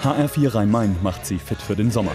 HR4 Rhein-Main macht Sie fit für den Sommer.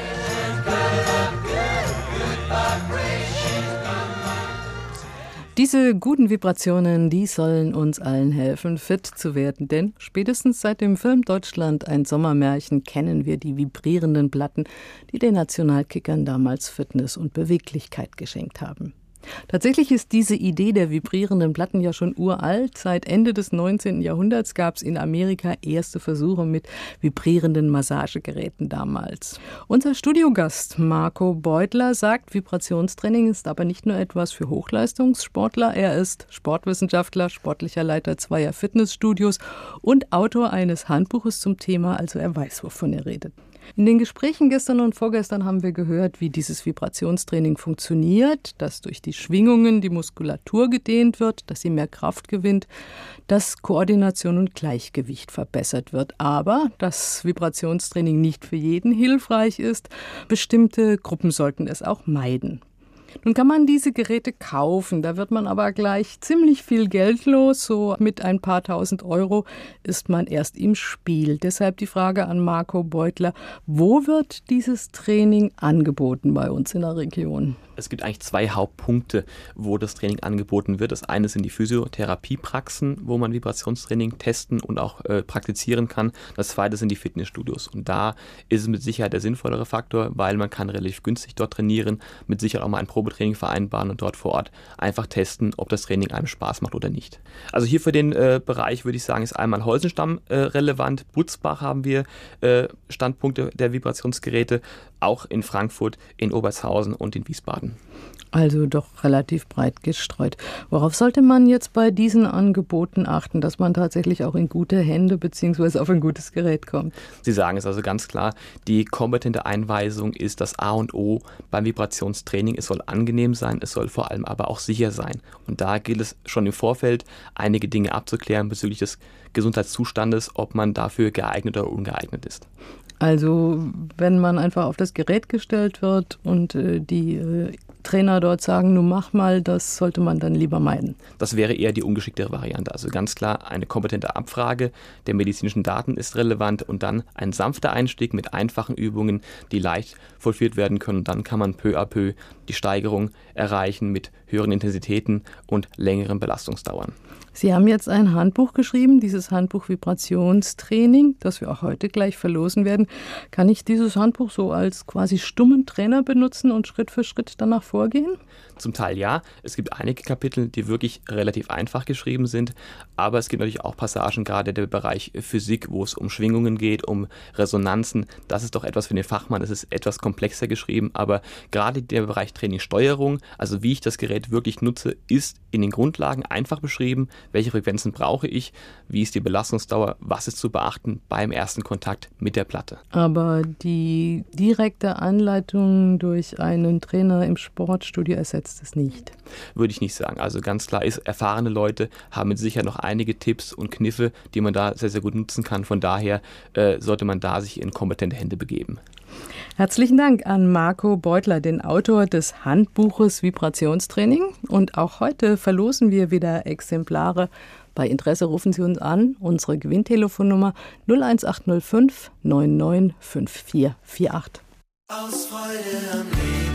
Diese guten Vibrationen, die sollen uns allen helfen, fit zu werden. Denn spätestens seit dem Film Deutschland ein Sommermärchen kennen wir die vibrierenden Platten, die den Nationalkickern damals Fitness und Beweglichkeit geschenkt haben. Tatsächlich ist diese Idee der vibrierenden Platten ja schon uralt. Seit Ende des 19. Jahrhunderts gab es in Amerika erste Versuche mit vibrierenden Massagegeräten damals. Unser Studiogast Marco Beutler sagt, Vibrationstraining ist aber nicht nur etwas für Hochleistungssportler. Er ist Sportwissenschaftler, sportlicher Leiter zweier Fitnessstudios und Autor eines Handbuches zum Thema, also er weiß, wovon er redet. In den Gesprächen gestern und vorgestern haben wir gehört, wie dieses Vibrationstraining funktioniert, dass durch die Schwingungen die Muskulatur gedehnt wird, dass sie mehr Kraft gewinnt, dass Koordination und Gleichgewicht verbessert wird. Aber dass Vibrationstraining nicht für jeden hilfreich ist, bestimmte Gruppen sollten es auch meiden. Nun kann man diese Geräte kaufen, da wird man aber gleich ziemlich viel Geld los, so mit ein paar tausend Euro ist man erst im Spiel. Deshalb die Frage an Marco Beutler, wo wird dieses Training angeboten bei uns in der Region? Es gibt eigentlich zwei Hauptpunkte, wo das Training angeboten wird. Das eine sind die Physiotherapiepraxen, wo man Vibrationstraining testen und auch praktizieren kann. Das zweite sind die Fitnessstudios. Und da ist es mit Sicherheit der sinnvollere Faktor, weil man kann relativ günstig dort trainieren, mit Sicherheit auch mal ein Probetraining vereinbaren und dort vor Ort einfach testen, ob das Training einem Spaß macht oder nicht. Also hier für den Bereich würde ich sagen, ist einmal Heusenstamm relevant. Butzbach haben wir Standpunkte der Vibrationsgeräte, auch in Frankfurt, in Obertshausen und in Wiesbaden. Also doch relativ breit gestreut. Worauf sollte man jetzt bei diesen Angeboten achten, dass man tatsächlich auch in gute Hände bzw. auf ein gutes Gerät kommt? Sie sagen es also ganz klar, die kompetente Einweisung ist das A und O beim Vibrationstraining. Es soll angenehm sein, es soll vor allem aber auch sicher sein. Und da gilt es schon im Vorfeld, einige Dinge abzuklären bezüglich des Gesundheitszustandes, ob man dafür geeignet oder ungeeignet ist. Also wenn man einfach auf das Gerät gestellt wird und die Trainer dort sagen, nun mach mal, das sollte man dann lieber meiden. Das wäre eher die ungeschicktere Variante. Also ganz klar, eine kompetente Abfrage der medizinischen Daten ist relevant und dann ein sanfter Einstieg mit einfachen Übungen, die leicht vollführt werden können. Und dann kann man peu à peu die Steigerung erreichen mit höheren Intensitäten und längeren Belastungsdauern. Sie haben jetzt ein Handbuch geschrieben, dieses Handbuch Vibrationstraining, das wir auch heute gleich verlosen werden. Kann ich dieses Handbuch so als quasi stummen Trainer benutzen und Schritt für Schritt danach vorgehen? Zum Teil ja. Es gibt einige Kapitel, die wirklich relativ einfach geschrieben sind, aber es gibt natürlich auch Passagen, gerade der Bereich Physik, wo es um Schwingungen geht, um Resonanzen. Das ist doch etwas für den Fachmann, es ist etwas komplexer geschrieben, aber gerade der Bereich Trainingssteuerung, also wie ich das Gerät wirklich nutze, ist in den Grundlagen einfach beschrieben. Welche Frequenzen brauche ich? Wie ist die Belastungsdauer? Was ist zu beachten beim ersten Kontakt mit der Platte? Aber die direkte Anleitung durch einen Trainer im Sportstudio ersetzt es nicht. Würde ich nicht sagen. Also ganz klar ist, erfahrene Leute haben mit Sicherheit noch einige Tipps und Kniffe, die man da sehr, sehr gut nutzen kann. Von daher sollte man da sich in kompetente Hände begeben. Herzlichen Dank an Marco Beutler, den Autor des Handbuches Vibrationstraining. Und auch heute verlosen wir wieder Exemplare. Bei Interesse rufen Sie uns an. Unsere Gewinntelefonnummer 01805 995448. Aus Freude am Leben.